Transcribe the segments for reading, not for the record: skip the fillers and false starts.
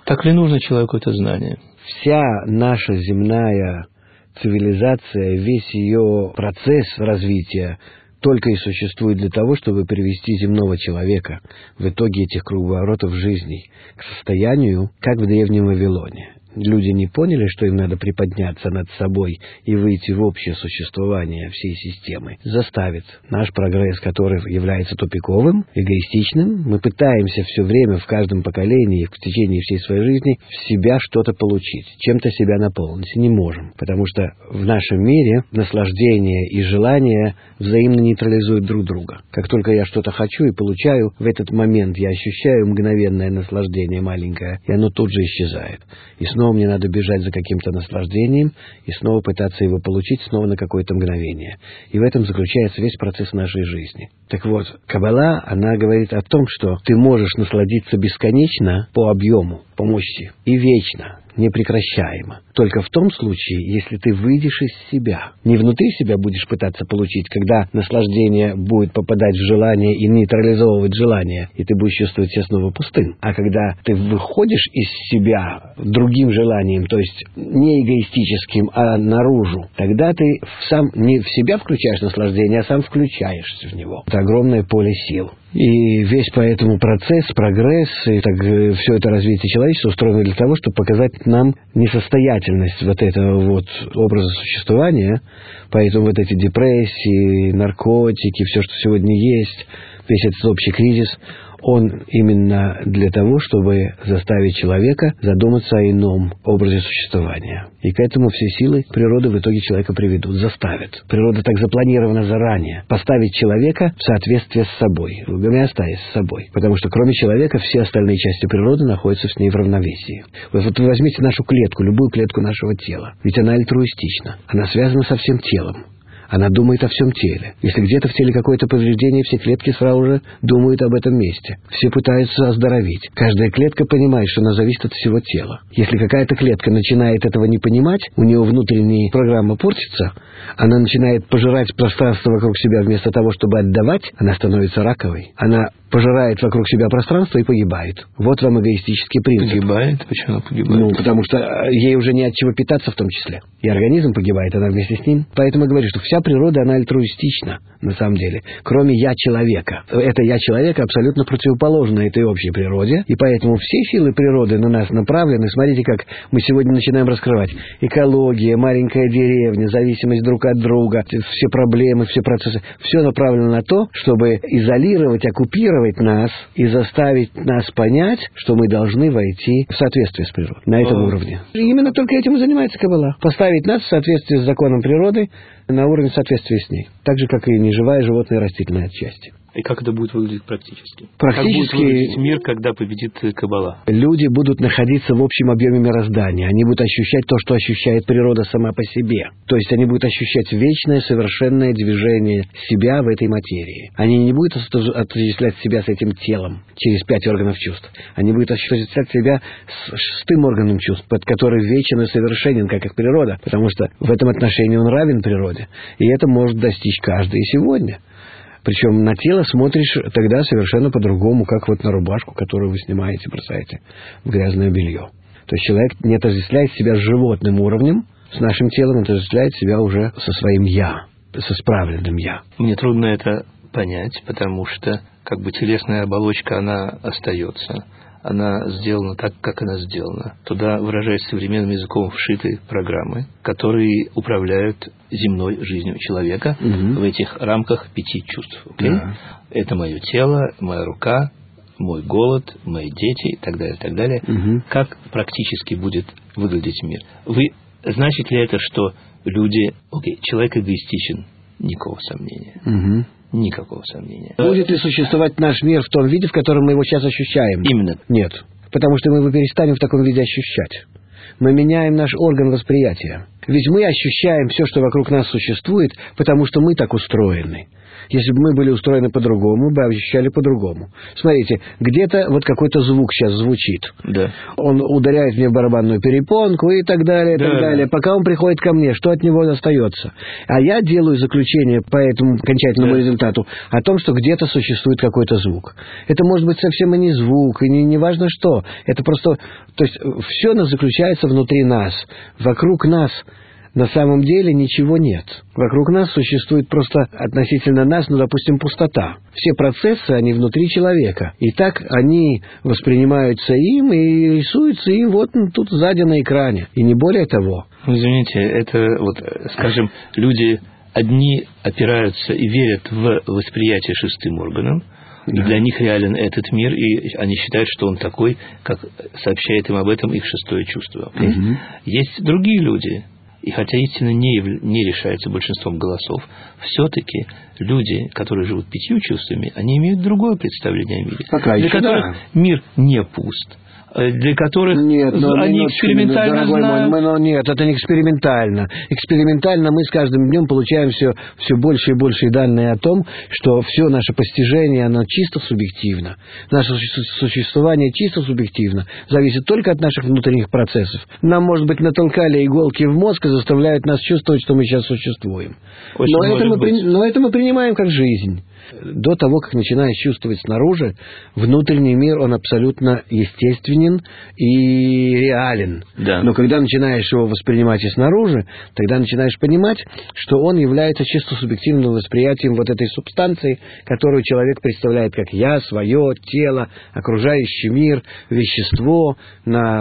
Так ли нужно человеку это знание? Вся наша земная цивилизация, весь ее процесс развития только и существует для того, чтобы привести земного человека в итоге этих круговоротов жизней к состоянию, как в Древнем Вавилоне. Люди не поняли, что им надо приподняться над собой и выйти в общее существование всей системы. Заставит наш прогресс, который является тупиковым, эгоистичным. Мы пытаемся все время, в каждом поколении, в течение всей своей жизни, в себя что-то получить, чем-то себя наполнить. Не можем, потому что в нашем мире наслаждение и желание взаимно нейтрализуют друг друга. Как только я что-то хочу и получаю, в этот момент я ощущаю мгновенное наслаждение маленькое, и оно тут же исчезает. И снова мне надо бежать за каким-то наслаждением и снова пытаться его получить снова на какое-то мгновение. И в этом заключается весь процесс нашей жизни. Так вот, Каббала, она говорит о том, что ты можешь насладиться бесконечно по объему, по мощи, и вечно, непрекращаемо. Только в том случае, если ты выйдешь из себя. Не внутри себя будешь пытаться получить, когда наслаждение будет попадать в желание и нейтрализовывать желание, и ты будешь чувствовать себя снова пустым. А когда ты выходишь из себя другим желанием, то есть не эгоистическим, а наружу, тогда ты сам не в себя включаешь наслаждение, а сам включаешься в него. Это огромное поле сил. И весь поэтому процесс, прогресс, и так, все это развитие человечества устроено для того, чтобы показать нам несостоятельность вот этого вот образа существования. Поэтому вот эти депрессии, наркотики, все, что сегодня есть, весь этот общий кризис, он именно для того, чтобы заставить человека задуматься о ином образе существования. И к этому все силы природы в итоге человека приведут, заставят. Природа так запланирована заранее. Поставить человека в соответствие с собой, в гомеостазе с собой. Потому что кроме человека все остальные части природы находятся с ней в равновесии. Вот вы возьмите нашу клетку, любую клетку нашего тела. Ведь она альтруистична. Она связана со всем телом. Она думает о всем теле. Если где-то в теле какое-то повреждение, все клетки сразу же думают об этом месте. Все пытаются оздоровить. Каждая клетка понимает, что она зависит от всего тела. Если какая-то клетка начинает этого не понимать, у нее внутренняя программа портится, она начинает пожирать пространство вокруг себя вместо того, чтобы отдавать, она становится раковой. Она пожирает вокруг себя пространство и погибает. Вот вам эгоистический принцип. Погибает? Почему она погибает? Ну, потому что ей уже не от чего питаться в том числе. И организм погибает, она вместе с ним. Поэтому я говорю, что вся природа, она альтруистична, на самом деле. Кроме «я-человека». Это «я-человека» абсолютно противоположно этой общей природе. И поэтому все силы природы на нас направлены. Смотрите, как мы сегодня начинаем раскрывать. Экология, маленькая деревня, зависимость друг от друга, все проблемы, все процессы. Все направлено на то, чтобы изолировать, оккупировать нас и заставить нас понять, что мы должны войти в соответствие с природой на этом уровне. И именно только этим и занимается Каббала. Поставить нас в соответствии с законом природы на уровень соответствия с ней. Так же, как и неживая животная и растительная часть. И как это будет выглядеть практически? Практически как будет выглядеть мир, когда победит Каббала? Люди будут находиться в общем объеме мироздания. Они будут ощущать то, что ощущает природа сама по себе. То есть они будут ощущать вечное, совершенное движение себя в этой материи. Они не будут отождествлять себя с этим телом через 5 органов чувств. Они будут отождествлять себя с 6-м органом чувств, под который вечен и совершенен, как их природа. Потому что в этом отношении он равен природе. И это может достичь каждый и сегодня. Причем на тело смотришь тогда совершенно по-другому, как вот на рубашку, которую вы снимаете, бросаете в грязное белье. То есть человек не отождествляет себя с животным уровнем, с нашим телом, он отождествляет себя уже со своим «я», со справленным «я». Мне трудно это понять, потому что как бы телесная оболочка, она остается. Она сделана так, как она сделана. Туда, выражаясь современным языком, вшиты программы, которые управляют земной жизнью человека в этих рамках 5 чувств. Okay? Да. Это мое тело, моя рука, мой голод, мои дети и так далее, и так далее. Как практически будет выглядеть мир? Значит ли это, что люди... человек эгоистичен? Никакого сомнения. Никакого сомнения. Будет ли существовать наш мир в том виде, в котором мы его сейчас ощущаем? Именно. Нет. Потому что мы его перестанем в таком виде ощущать. Мы меняем наш орган восприятия. Ведь мы ощущаем все, что вокруг нас существует, потому что мы так устроены. Если бы мы были устроены по-другому, мы бы ощущали по-другому. Смотрите, где-то вот какой-то звук сейчас звучит. Да. Он ударяет мне в барабанную перепонку и так далее, и так далее. Пока он приходит ко мне, что от него остается? А я делаю заключение по этому окончательному результату о том, что где-то существует какой-то звук. Это может быть совсем и не звук, и не важно что. Это просто... То есть все заключается внутри нас. Вокруг нас на самом деле ничего нет. Вокруг нас существует просто относительно нас, допустим, пустота. Все процессы, они внутри человека. И так они воспринимаются им и рисуются им вот тут сзади на экране. И не более того. Извините, это вот, скажем, люди одни опираются и верят в восприятие шестым органом. И для них реален этот мир, и они считают, что он такой, как сообщает им об этом их шестое чувство. Есть другие люди. И хотя истина не решается большинством голосов, все-таки люди, которые живут 5 чувствами, они имеют другое представление о мире. Для которых мир не пуст. Для которых они экспериментально знают... Нет, это не экспериментально. Экспериментально мы с каждым днем получаем все больше и больше данные о том, что все наше постижение, оно чисто субъективно. Наше существование чисто субъективно. Зависит только от наших внутренних процессов. Нам, может быть, натолкали иголки в мозг и заставляют нас чувствовать, что мы сейчас существуем. Но это мы принимаем как жизнь. До того, как начинаешь чувствовать снаружи, внутренний мир, он абсолютно естественен и реален. Да. Но когда начинаешь его воспринимать и снаружи, тогда начинаешь понимать, что он является чисто субъективным восприятием вот этой субстанции, которую человек представляет как я, свое тело, окружающий мир, вещество на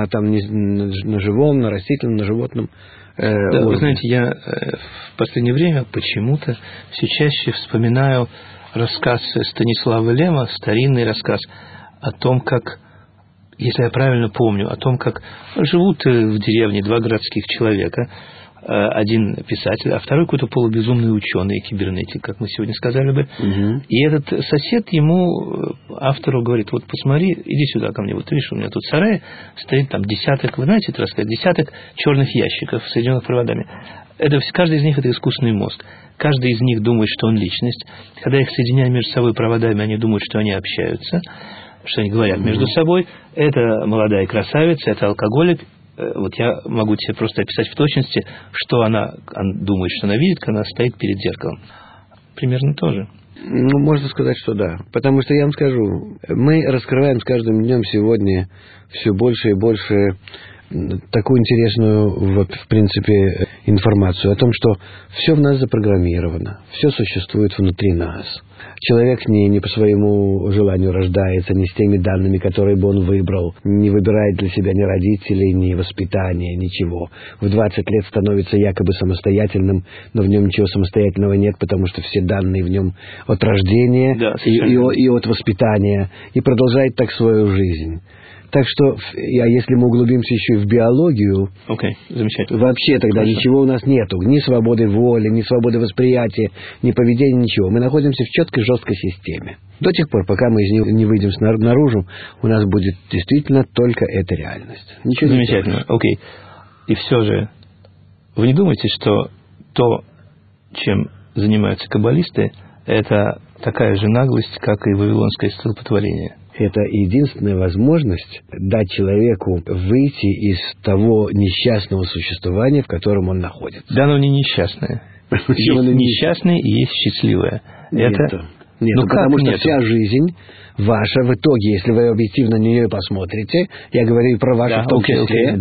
живом, на растительном, на животном. Да, вы знаете, я в последнее время почему-то все чаще вспоминаю рассказ Станислава Лема, старинный рассказ о том, как, если я правильно помню, о том, как живут в деревне 2 городских человека, один писатель, а второй какой-то полубезумный ученый, кибернетик, как мы сегодня сказали бы. И этот сосед ему, автору, говорит: вот посмотри, иди сюда ко мне, вот видишь, у меня тут сарай, стоит там десяток, вы знаете это рассказать, десяток черных ящиков, соединенных проводами. Каждый из них — это искусственный мозг. Каждый из них думает, что он личность. Когда их соединяют между собой проводами, они думают, что они общаются, что они говорят между собой. Это молодая красавица, это алкоголик. Вот я могу тебе просто описать в точности, что она думает, что она видит, когда она стоит перед зеркалом. Примерно то же. Можно сказать, что да. Потому что я вам скажу, мы раскрываем с каждым днем сегодня все больше и больше такую интересную, в принципе, информацию о том, что все в нас запрограммировано, все существует внутри нас. Человек не по своему желанию рождается, не с теми данными, которые бы он выбрал, не выбирает для себя ни родителей, ни воспитания, ничего. В 20 лет становится якобы самостоятельным, но в нем ничего самостоятельного нет, потому что все данные в нем от рождения и от воспитания, и продолжает так свою жизнь. Так что, если мы углубимся еще и в биологию, замечательно. Вообще тогда ничего у нас нету. Ни свободы воли, ни свободы восприятия, ни поведения, ничего. Мы находимся в четкой, жесткой системе. До тех пор, пока мы из нее не выйдем наружу, у нас будет действительно только эта реальность. Ничего. Замечательно. И все же, вы не думаете, что то, чем занимаются каббалисты, это такая же наглость, как и вавилонское столпотворение? Это единственная возможность дать человеку выйти из того несчастного существования, в котором он находится. Да, оно не несчастное. Есть несчастное и есть счастливое. Нет, потому что вся жизнь ваша в итоге, если вы объективно на нее посмотрите, я говорю про вашу в том числе,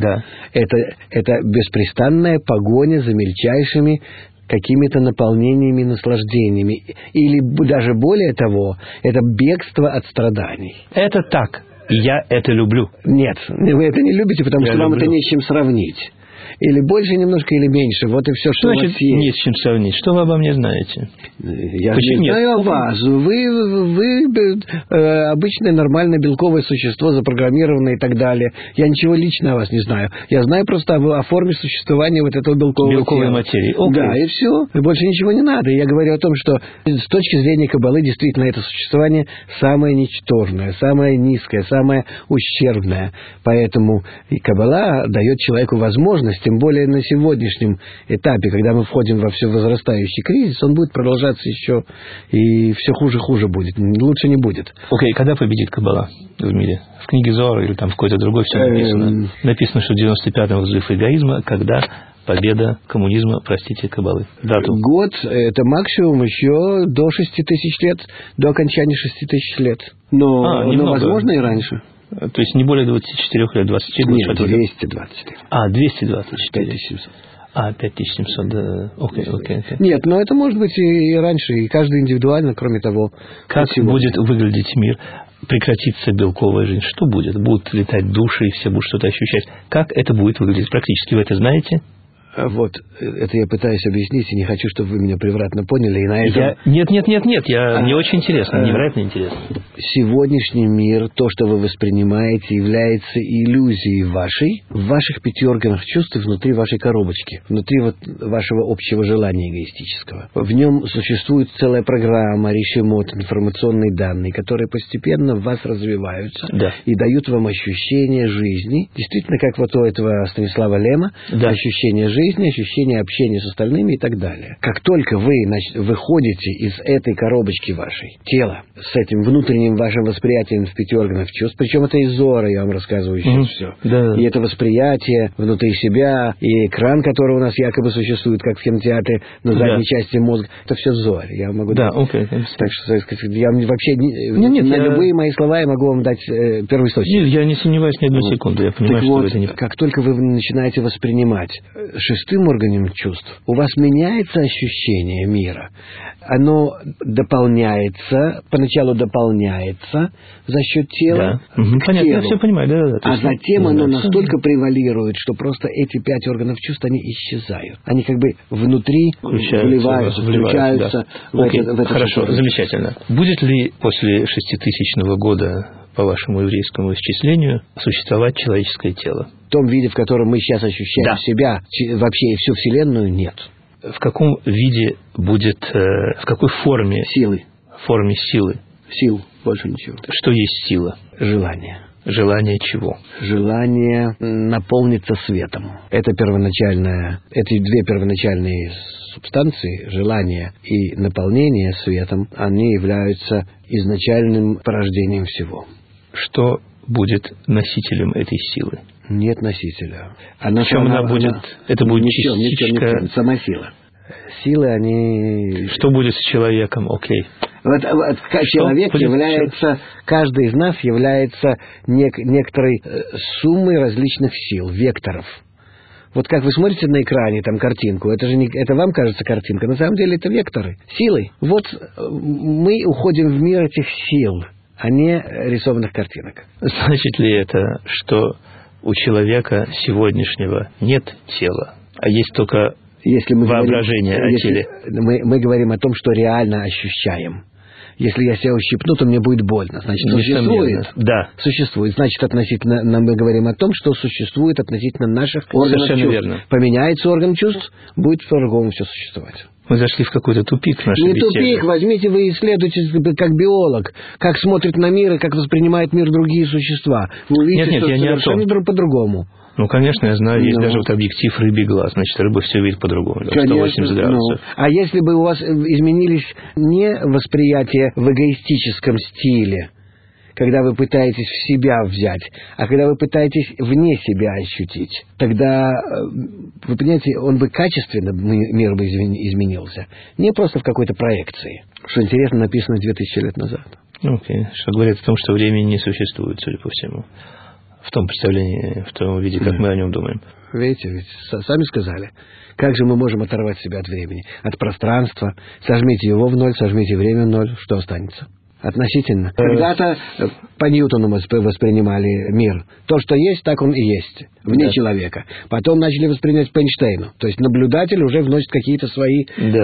это беспрестанная погоня за мельчайшими какими-то наполнениями, наслаждениями. Или даже более того, это бегство от страданий. Это так. И я это люблю. Нет, вы это не любите, потому что вам это не с чем сравнить. Или больше немножко, или меньше. Вот и все, что у вас есть. Не с чем сравнить. Что вы обо мне знаете? Я не знаю о вас. Вы обычное нормальное белковое существо, запрограммированное и так далее. Я ничего лично о вас не знаю. Я знаю просто о форме существования вот этого белковой тела. Материи. Да, и все. И больше ничего не надо. Я говорю о том, что с точки зрения Каббалы действительно это существование самое ничтожное, самое низкое, самое ущербное. Поэтому и Каббала дает человеку возможность Тем более на сегодняшнем этапе, когда мы входим во все возрастающий кризис, он будет продолжаться еще, и все хуже и хуже будет. Лучше не будет. Окей, когда победит Каббала в мире? В книге Зоар или там в какой-то другой все написано? Написано, что в 95-м взрыв эгоизма, когда победа коммунизма, простите, Каббалы. Дату. Год – это максимум еще до 6000 лет, до окончания 6000 лет. Но возможно и раньше. То есть не более 24 лет, 24 лет? Нет, 220 лет. 224. 5700. 5700, да. Окей. Нет, но это может быть и раньше, и каждый индивидуально, кроме того. Как будет выглядеть мир? Прекратится белковая жизнь. Что будет? Будут летать души, и все будут что-то ощущать. Как это будет выглядеть практически? Вы это знаете? Вот, это я пытаюсь объяснить, и не хочу, чтобы вы меня превратно поняли. И на этом... Нет, мне очень интересно, невероятно интересно. Сегодняшний мир, то, что вы воспринимаете, является иллюзией вашей, в ваших 5 органах чувств и внутри вашей коробочки, внутри вот вашего общего желания эгоистического. В нем существует целая программа, решимот, информационные данные, которые постепенно в вас развиваются и дают вам ощущение жизни, действительно, как вот у этого Станислава Лема, ощущение жизни, ощущение общения с остальными и так далее. Как только вы выходите из этой коробочки вашей, тела, с этим внутренним вашим восприятием в 5 органов чувств, причем это из Зоара, я вам рассказываю сейчас все. Да. И это восприятие внутри себя, и экран, который у нас якобы существует, как в кинотеатре, на задней части мозга, это все в Зоаре. Я могу дать. Так что я вообще любые мои слова я могу вам дать первоисточник. Я не сомневаюсь ни одну секунду. Я понимаю, так что вот, это не... как только вы начинаете воспринимать 6-м органом чувств, у вас меняется ощущение мира. Оно поначалу дополняется за счет тела. Да. Понятно, я все понимаю. А затем оно настолько превалирует, что просто эти 5 органов чувств, они исчезают. Они как бы внутри вливаются, включаются в это. Хорошо, замечательно. Будет ли после 6000 года, по вашему еврейскому исчислению, существовать человеческое тело? В том виде, в котором мы сейчас ощущаем себя, вообще и всю Вселенную, нет. В каком виде будет, в какой форме? Силы. В форме силы. Сил, больше ничего. Что есть сила? Желание. Желание чего? Желание наполниться светом. Это первоначальное, эти 2 первоначальные субстанции, желание и наполнение светом, они являются изначальным порождением всего. Что будет носителем этой силы? Нет носителя. В чем она будет? Это будет частичка... Сама сила. Силы, они... Что будет с человеком? Окей. Человек является, каждый из нас является некоторой суммой различных сил, векторов. Вот как вы смотрите на экране там картинку, это вам кажется картинка, на самом деле это векторы, силы. Вот мы уходим в мир этих сил, а не рисованных картинок. Значит ли это, что у человека сегодняшнего нет тела, а есть только воображение о теле? Мы говорим о том, что реально ощущаем. Если я себя ущипну, то мне будет больно. Значит, существует. Да. Существует. Значит, относительно мы говорим о том, что существует относительно наших органов чувств. Совершенно верно. Поменяется орган чувств, будет по-другому все существовать. Мы зашли в какой-то тупик в нашей беседе. Не тупик, возьмите, вы исследуйте как биолог, как смотрит на мир и как воспринимает мир другие существа. Вы увидите, что совершенно по-другому. Ну, конечно, я знаю, есть даже вот объектив рыбий глаз, значит, рыба все видит по-другому, 180 градусов. А если бы у вас изменились не восприятие в эгоистическом стиле, когда вы пытаетесь в себя взять, а когда вы пытаетесь вне себя ощутить, тогда, вы понимаете, он бы качественно, мир бы изменился, не просто в какой-то проекции, что интересно написано 2000 лет назад. Окей. Что говорит о том, что времени не существует, судя по всему. В том представлении, в том виде, как мы о нем думаем. Видите, ведь сами сказали. Как же мы можем оторвать себя от времени, от пространства? Сожмите его в ноль, сожмите время в ноль, что останется? Относительно. Когда-то по Ньютону мы воспринимали мир. То, что есть, так он и есть. Вне человека. Потом начали воспринимать по Эйнштейну. То есть наблюдатель уже вносит какие-то свои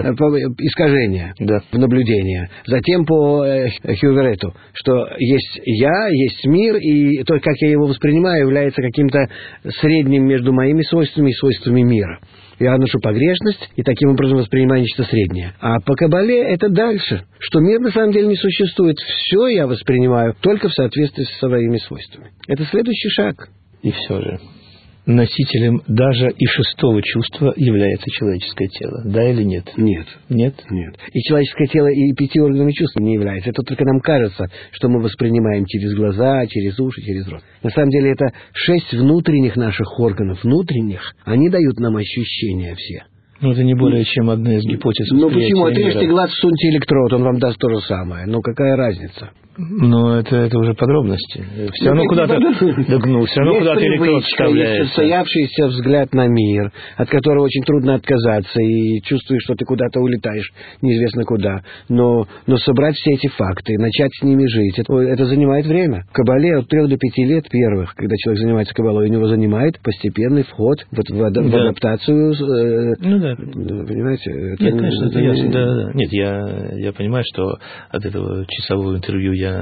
искажения в наблюдение. Затем по Хьюверету, что есть я, есть мир, и то, как я его воспринимаю, является каким-то средним между моими свойствами и свойствами мира. Я ношу погрешность и таким образом воспринимаю нечто среднее. А по Кабале это дальше, что мир на самом деле не существует. Все я воспринимаю только в соответствии со своими свойствами. Это следующий шаг. И все же, носителем даже и шестого чувства является человеческое тело, да или нет? Нет. Нет? Нет. И человеческое тело и 5 органами чувств не является. Это только нам кажется, что мы воспринимаем через глаза, через уши, через рот. На самом деле это 6 внутренних наших органов, внутренних, они дают нам ощущения все. Ну, это не более чем одна из гипотез. Ну, почему? Отрежьте глаз, всуньте электрод, он вам даст то же самое. Ну, какая разница? Но это уже подробности. Все равно куда-то электрод вставляется. Есть состоявшийся взгляд на мир, от которого очень трудно отказаться, и чувствуешь, что ты куда-то улетаешь, неизвестно куда. Но собрать все эти факты, начать с ними жить, это занимает время. В Кабале от 3 до 5 лет первых, когда человек занимается Кабалой, у него занимает постепенный вход в адаптацию. Понимаете? Нет, конечно, это ясно. Да. Нет, я понимаю, что от этого часового интервью я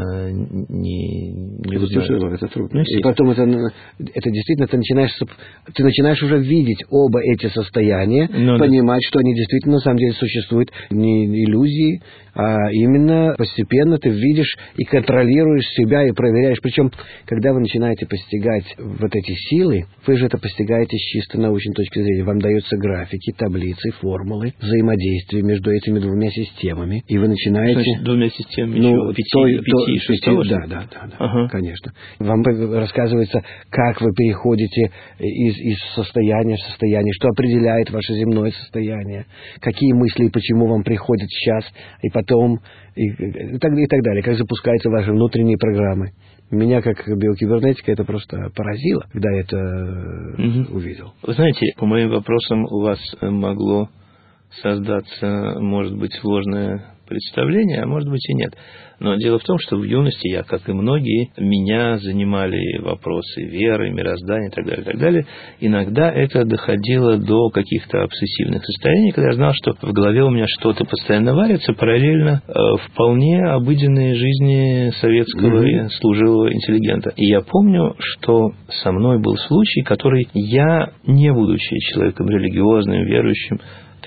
не узнаю. Это трудно. И потом это действительно ты начинаешь уже видеть оба эти состояния, понимать, что они действительно на самом деле существуют, не иллюзии, а именно постепенно ты видишь и контролируешь себя и проверяешь. Причем, когда вы начинаете постигать вот эти силы, вы же это постигаете с чисто научной точки зрения. Вам даются графики, таблицы, формулы взаимодействия между этими двумя системами, и вы начинаете... Значит, двумя системами пяти и шестого? Да, ага. Конечно. Вам рассказывается, как вы переходите из состояния в состояние, что определяет ваше земное состояние, какие мысли и почему вам приходят сейчас, и потом, и так далее, как запускаются ваши внутренние программы. Меня, как биокибернетика, это просто поразило, когда я это увидел. Вы знаете, по моим вопросам у вас могло создаться, может быть, ложное представление, а может быть и нет. Но дело в том, что в юности я, как и многие, меня занимали вопросы веры, мироздания и так далее, и так далее. Иногда это доходило до каких-то обсессивных состояний, когда я знал, что в голове у меня что-то постоянно варится, параллельно вполне обыденной жизни советского служилого интеллигента. И я помню, что со мной был случай, который я, не будучи человеком религиозным, верующим,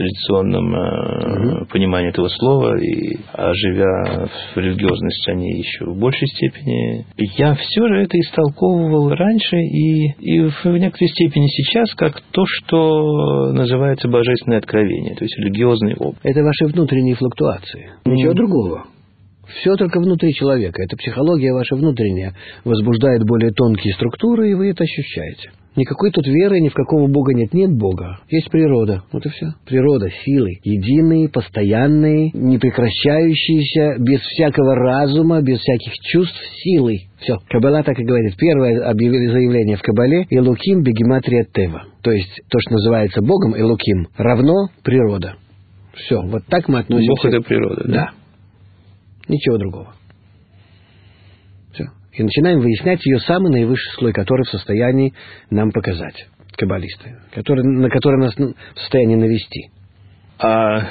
традиционном понимании этого слова, и живя в религиозной стране еще в большей степени, я все же это истолковывал раньше и в некоторой степени сейчас как то, что называется божественное откровение, то есть религиозный опыт. Это ваши внутренние флуктуации, ничего другого. Все только внутри человека. Это психология ваша внутренняя возбуждает более тонкие структуры, и вы это ощущаете. Никакой тут веры, ни в какого Бога нет. Нет Бога. Есть природа. Вот и все. Природа, силы. Единые, постоянные, непрекращающиеся, без всякого разума, без всяких чувств, силы. Все. Каббала так и говорит. Первое объявили заявление в Каббале: Элоким бегематрия тева. То есть то, что называется Богом, Элоким, равно природа. Все. Вот так мы относимся. Бог — это природа, да? Да. Ничего другого. Все. И начинаем выяснять ее самый наивысший слой, который в состоянии нам показать, каббалисты, на который нас в состоянии навести. А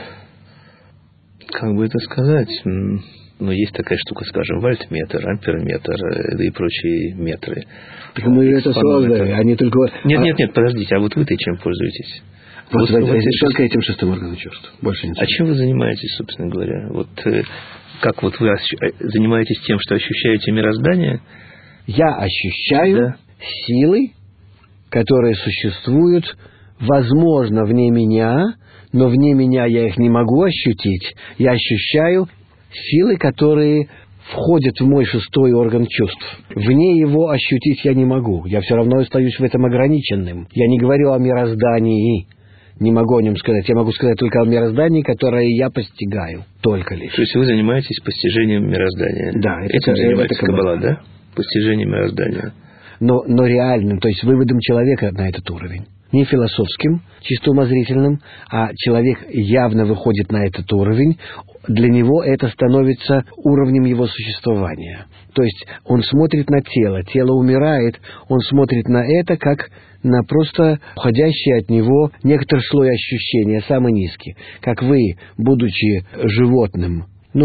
как бы это сказать? Ну, есть такая штука, скажем, вольтметр, амперметр, да и прочие метры. Так мы это создали, они только... Нет, подождите, а вот вы-то чем пользуетесь? Только этим шестым органом чувств. Больше ничего. А чем вы занимаетесь, собственно говоря? Вот как вот вы занимаетесь тем, что ощущаете мироздание? Я ощущаю силы, которые существуют, возможно, вне меня, но вне меня я их не могу ощутить. Я ощущаю силы, которые входят в мой шестой орган чувств. Вне его ощутить я не могу. Я все равно остаюсь в этом ограниченным. Я не говорю о мироздании. Не могу о нем сказать. Я могу сказать только о мироздании, которое я постигаю. Только лишь. То есть вы занимаетесь постижением мироздания? Да. Этим занимается Каббала, да? Постижением мироздания. Но реальным, то есть выводом человека на этот уровень. Не философским, чисто умозрительным, а человек явно выходит на этот уровень. Для него это становится уровнем его существования. То есть он смотрит на тело умирает, он смотрит на это как на просто уходящий от него некоторый слой ощущения, самый низкий. Как вы, будучи животным,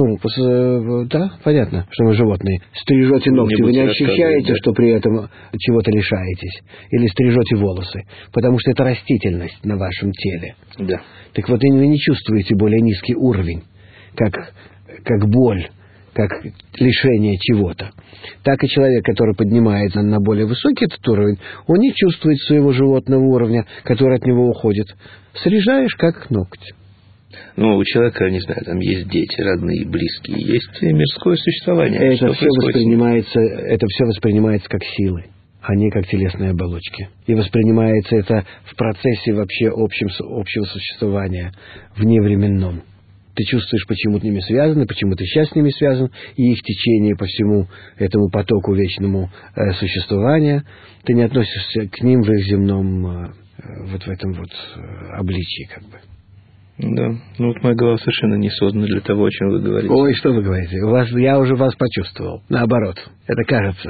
да, понятно, что вы животные, стрижете ногти, вы не ощущаете, что при этом чего-то лишаетесь, или стрижете волосы, потому что это растительность на вашем теле. Да. Так вот, вы не чувствуете более низкий уровень, как боль, как лишение чего-то, так и человек, который поднимается на более высокий этот уровень, он не чувствует своего животного уровня, который от него уходит. Срежаешь, как ноготь. Ну, у человека, не знаю, там есть дети, родные, близкие, есть мирское существование. Это все воспринимается как силы, а не как телесные оболочки. И воспринимается это в процессе вообще общего существования, вневременном. Ты чувствуешь, почему ты с ними связан, почему ты сейчас с ними связан, и их течение по всему этому потоку вечному существования. Ты не относишься к ним в их земном вот в этом вот обличии, как бы. Да, ну вот моя голова совершенно не создана для того, о чем вы говорите. Ой, что вы говорите? Я уже вас почувствовал. Наоборот, это кажется.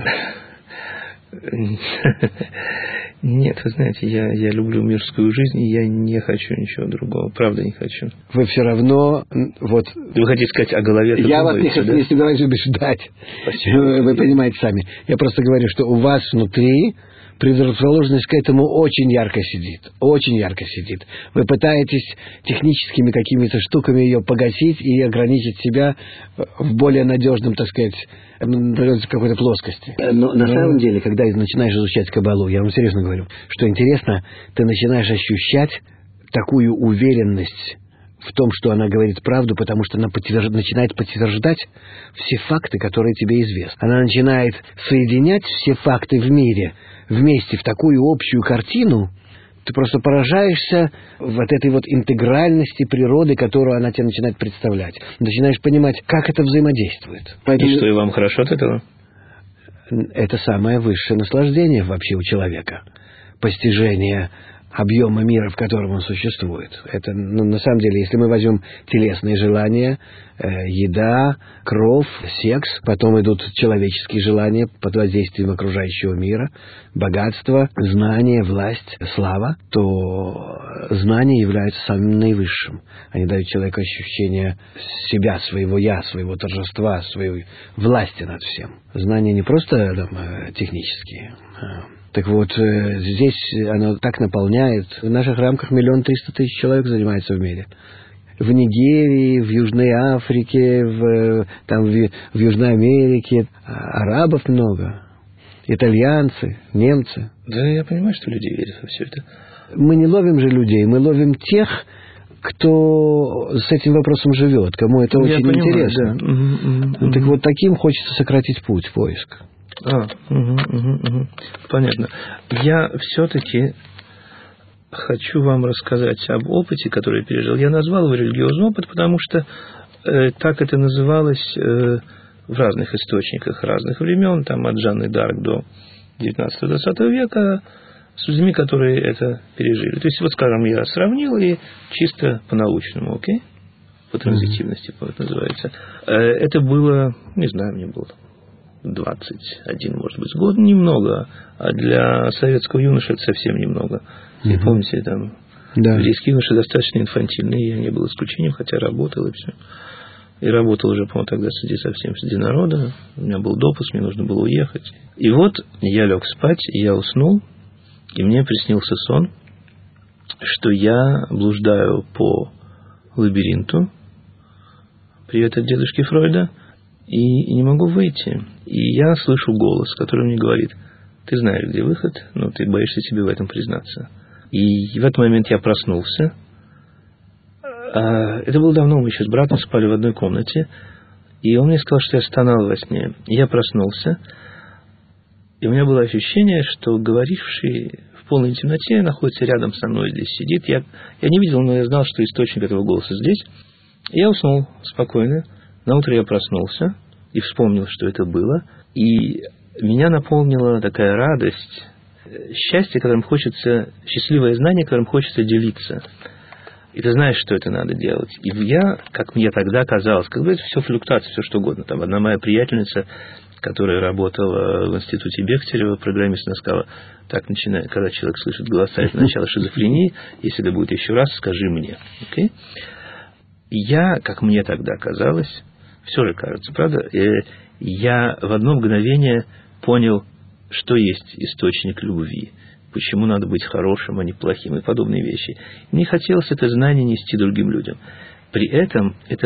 Нет, вы знаете, я люблю мирскую жизнь, и я не хочу ничего другого. Правда, не хочу. Вы все равно... Вот, вы хотите сказать о голове? Я вас не собираюсь убеждать. Вы понимаете сами. Я просто говорю, что у вас внутри предрасположенность к этому очень ярко сидит. Очень ярко сидит. Вы пытаетесь техническими какими-то штуками ее погасить и ограничить себя в более надежном, так сказать, какой-то плоскости. Но на самом деле, когда начинаешь изучать Каббалу, я вам серьезно говорю, что интересно, ты начинаешь ощущать такую уверенность в том, что она говорит правду, потому что она начинает подтверждать все факты, которые тебе известны. Она начинает соединять все факты в мире вместе в такую общую картину. Ты просто поражаешься вот этой вот интегральности природы, которую она тебе начинает представлять. Начинаешь понимать, как это взаимодействует. Поэтому... И что, и вам хорошо от этого? Это самое высшее наслаждение вообще у человека. Постижение объема мира, в котором он существует. Это, на самом деле, если мы возьмем телесные желания, еда, кровь, секс, потом идут человеческие желания под воздействием окружающего мира, богатство, знание, власть, слава, то знания являются самым наивысшим. Они дают человеку ощущение себя, своего я, своего торжества, своей власти над всем. Знания не просто технические. Так вот, здесь оно так наполняет. В наших рамках 1 300 000 человек занимается в мире. В Нигерии, в Южной Африке, в Южной Америке. Арабов много. Итальянцы, немцы. Да, я понимаю, что люди верят во все это. Мы не ловим же людей, мы ловим тех, кто с этим вопросом живет, кому это очень интересно. Да. Так вот, таким хочется сократить путь, поиск. Понятно. Я все-таки хочу вам рассказать об опыте, который я пережил. Я назвал его религиозный опыт, потому что так это называлось в разных источниках разных времен, там от Жанны д'Арк до 19-20 века, с людьми, которые это пережили. То есть, вот, скажем, я сравнил и чисто по-научному, окей? По транзитивности, это называется. Это было, не знаю, мне было 21, может быть, год, немного, а для советского юноши это совсем немного. И помните, там, близкие юноши достаточно инфантильные, я не был исключением, хотя работал и все. И работал уже, по-моему, тогда среди народа, у меня был допуск, мне нужно было уехать. И вот я лег спать, и я уснул, и мне приснился сон, что я блуждаю по лабиринту, привет от дедушки Фройда, и не могу выйти. И я слышу голос, который мне говорит: ты знаешь, где выход, но ты боишься себе в этом признаться. И в этот момент я проснулся. Это было давно, мы еще с братом спали в одной комнате. И он мне сказал, что я стонал во сне. И я проснулся. И у меня было ощущение, что говоривший в полной темноте находится рядом со мной, здесь сидит. Я не видел, но я знал, что источник этого голоса здесь. И я уснул спокойно. На утро я проснулся и вспомнил, что это было. И меня наполнила такая радость, счастье, которым хочется, счастливое знание, которым хочется делиться. И ты знаешь, что это надо делать. И я, как мне тогда казалось, как бы это все флюктуация, все что угодно. Там одна моя приятельница, которая работала в институте Бехтерева, программист, она сказала: так, начиная, когда человек слышит голоса, это начало шизофрении, если это будет еще раз, скажи мне. Okay? И я, как мне тогда казалось, все же кажется, правда, я в одно мгновение понял, что есть источник любви, почему надо быть хорошим, а не плохим, и подобные вещи. Мне хотелось это знание нести другим людям. При этом это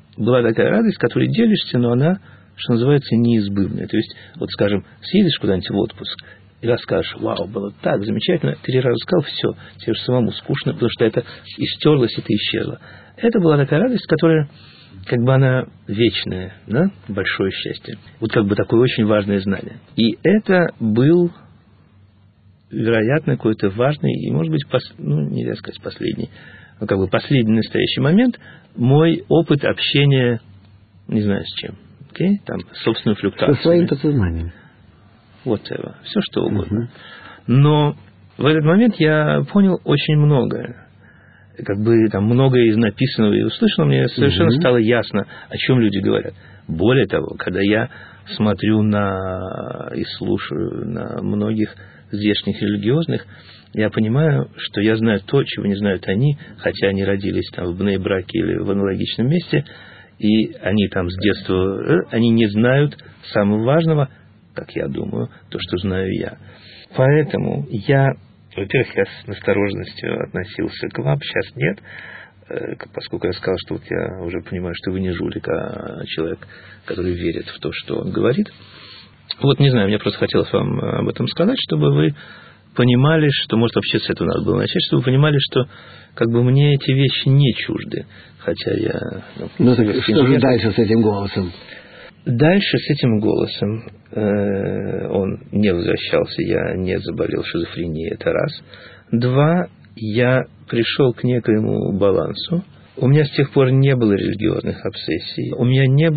была такая радость, которой делишься, но она, что называется, неизбывная. То есть, вот, скажем, съедешь куда-нибудь в отпуск и расскажешь: вау, было так замечательно, 3 раза сказал, все, тебе же самому скучно, потому что это истерлось, это исчезло. Это была такая радость, которая, как бы она вечная, да, большое счастье. Вот как бы такое очень важное знание. И это был, вероятно, какой-то важный и, может быть, нельзя сказать последний, но как бы последний настоящий момент, мой опыт общения, не знаю с чем, там, собственную флюктуацию. Со своим подсознанием. Whatever, все что угодно. Но в этот момент я понял очень многое. Как бы там многое из написанного и услышанного мне совершенно стало ясно, о чем люди говорят. Более того, когда я смотрю и слушаю на многих здешних религиозных, я понимаю, что я знаю то, чего не знают они, хотя они родились там в Бней-Браке или в аналогичном месте, и они там с детства, они не знают самого важного, как я думаю, то, что знаю я. Поэтому во-первых, я с настороженностью относился к вам, сейчас нет, поскольку я сказал, что вот я уже понимаю, что вы не жулик, а человек, который верит в то, что он говорит. Вот, не знаю, мне просто хотелось вам об этом сказать, чтобы вы понимали, что, может, вообще с этого надо было начать, чтобы вы понимали, что как бы мне эти вещи не чужды, хотя я... Ну, так что же дальше с этим голосом? Дальше с этим голосом он не возвращался, я не заболел шизофренией, это раз. 2, я пришел к некоему балансу. У меня с тех пор не было религиозных обсессий, у меня не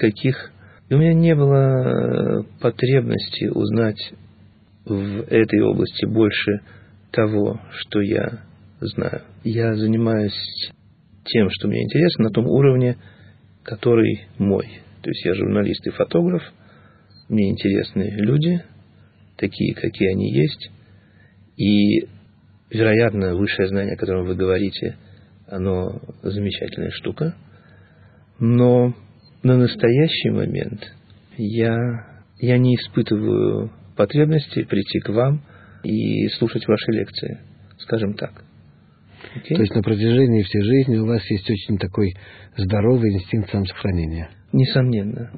было потребности узнать в этой области больше того, что я знаю. Я занимаюсь тем, что мне интересно, на том уровне, который мой. То есть я журналист и фотограф, мне интересны люди, такие, какие они есть, и, вероятно, высшее знание, о котором вы говорите, оно замечательная штука, но на настоящий момент я не испытываю потребности прийти к вам и слушать ваши лекции, скажем так. Okay? То есть на протяжении всей жизни у вас есть очень такой здоровый инстинкт самосохранения. Несомненно.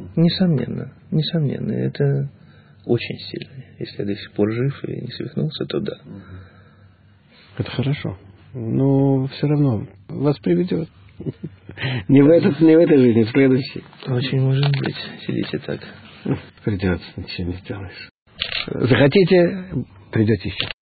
Это очень сильно. Если я до сих пор жив и не свихнулся, то да. Это хорошо. Но все равно вас приведет. Не в этой жизни, в следующей. Очень может быть. Сидите так. Придется, ничего не сделаешь. Захотите, придете еще.